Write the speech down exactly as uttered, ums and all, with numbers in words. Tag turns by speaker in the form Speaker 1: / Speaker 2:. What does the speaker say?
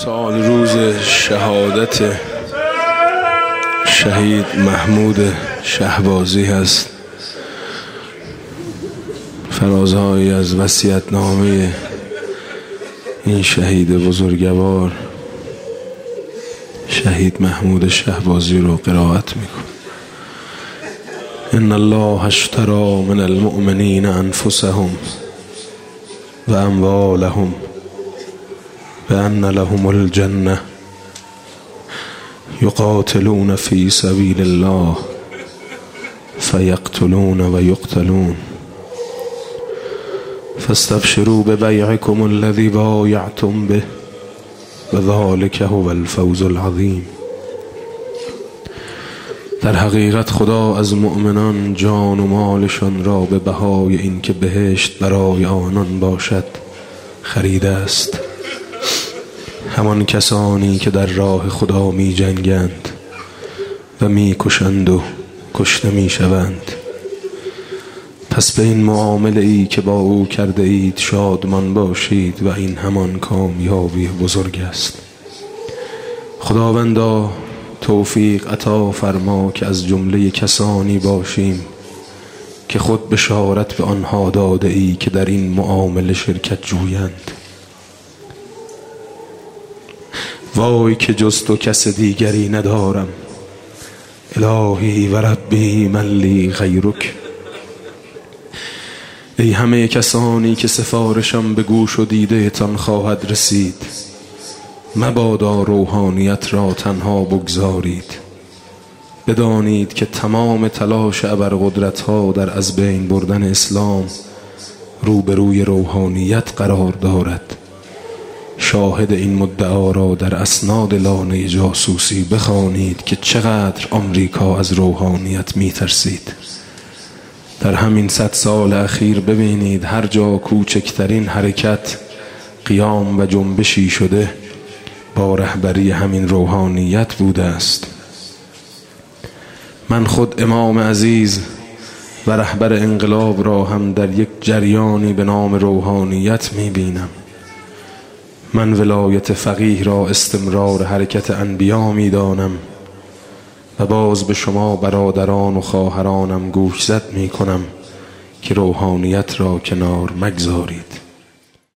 Speaker 1: امسال روز شهادت شهید محمود شهبازی هست. فرازهایی از وصیت‌نامه این شهید بزرگوار شهید محمود شهبازی رو قرائت میکنم. ان الله اشتری من المؤمنین انفسهم و اموالهم بأن لهم الجنة یقاتلون فی سبیل الله فیقتلون و یقتلون فاستبشروا ببیعکم الذی بایعتم به و ذلک هو الفوز العظیم. در حقیقت خدا از مؤمنان جان و مالشان را به بهای این که بهشت برای آنان باشد خریده است. همان کسانی که در راه خدا می جنگند و می کشند و کشته می شوند. پس به این معامله ای که با او کرده اید شادمان باشید و این همان کامیابی بزرگ است. خداوندا توفیق عطا فرما که از جمله کسانی باشیم که خود بشارت به آنها داده ای که در این معامله شرکت جویند. وای که جز تو کس دیگری ندارم، الهی و ربی من لی غیرک. ای همه کسانی که سفارشم به گوش و دیده تان خواهد رسید، مبادا روحانیت را تنها بگذارید. بدانید که تمام تلاش ابرقدرت ها در از بین بردن اسلام روبروی روحانیت قرار دارد. شاهد این مدعا را در اسناد لانه جاسوسی بخوانید که چقدر آمریکا از روحانیت می ترسید. در همین صد سال اخیر ببینید هر جا کوچکترین حرکت، قیام و جنبشی شده با رهبری همین روحانیت بوده است. من خود امام عزیز و رهبر انقلاب را هم در یک جریانی به نام روحانیت می بینم. من ولایت فقیه را استمرار حرکت انبیا می دانم و باز به شما برادران و خواهرانم گوشزد می کنم که روحانیت را کنار مگذارید.